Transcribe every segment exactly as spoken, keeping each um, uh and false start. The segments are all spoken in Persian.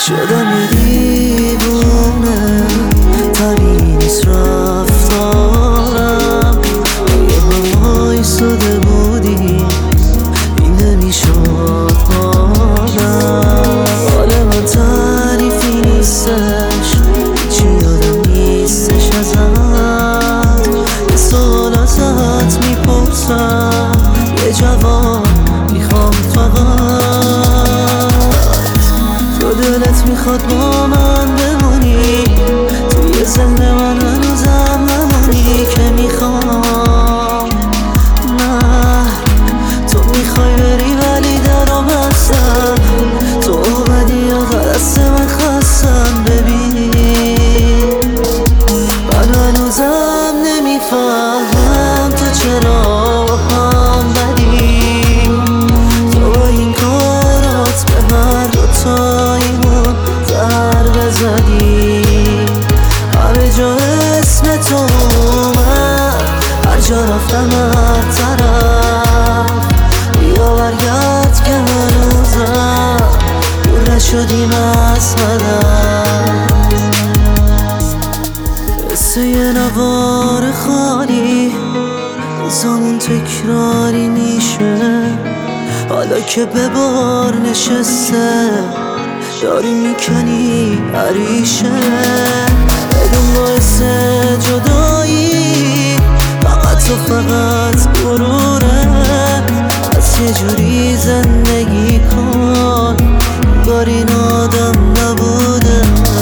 شدم یه دیوونه، طبیعی نیست رفتارم. اگه با وایساده بودی این نمیشد حالم. حال من تعریفی نیستش، چی یادم نیستش ازت. یه سوال ازت میپرسم، یه جواب میخوام فقط. تو دلت میخواد با من بمونی، توی ذهن من هنوزم همونی که میخوام. نه تو میخوای بری ولی درو بستم. تو اومدی یا دست من خستم. ببین من هنوزم نمیفهمم تو چرا هم بدی. تو با این کارات به هر دوتاییمون ضربه زدی. همه جا اسم تو اومد، هر جا رفتم هر طرف. بیا برگرد که هنوزم دور نشدیم از هدف. قصه یه نوار خالی روزامون تکراری میشه. حالا که به بار نشسته داری میکنی عریشه. بدون باعث جدایی فقط تو فقط غروره. از یه جوری زندگی کن انگار این آدم نبوده.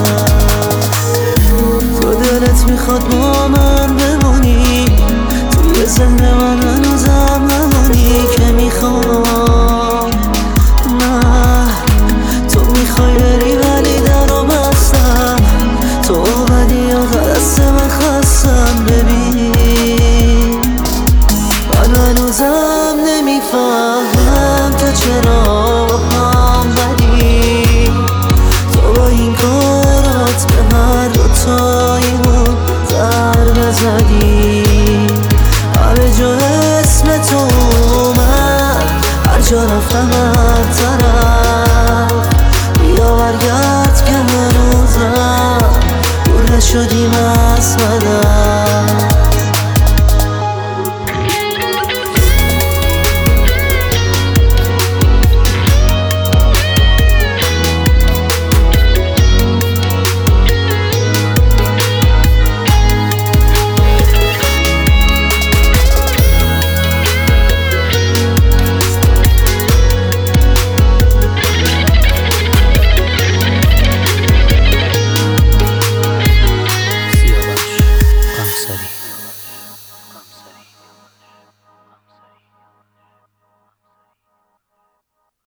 تو دلت میخواد با من بمونی، توی ذهن من هنوزم همونی که میخوام. نه تو میخوای بری ولی درو بستم. تو اومدی یا دست من خستم. ببین من هنوزم نمیفهمم تو چرا هم بدی. تو با این کارات به هر دوتاییمون ضربه زدی. همه جا اسم تو اومد، هر جا رفتم هر طرف. بیا برگرد که هنوزم دور نشدیم از هدف.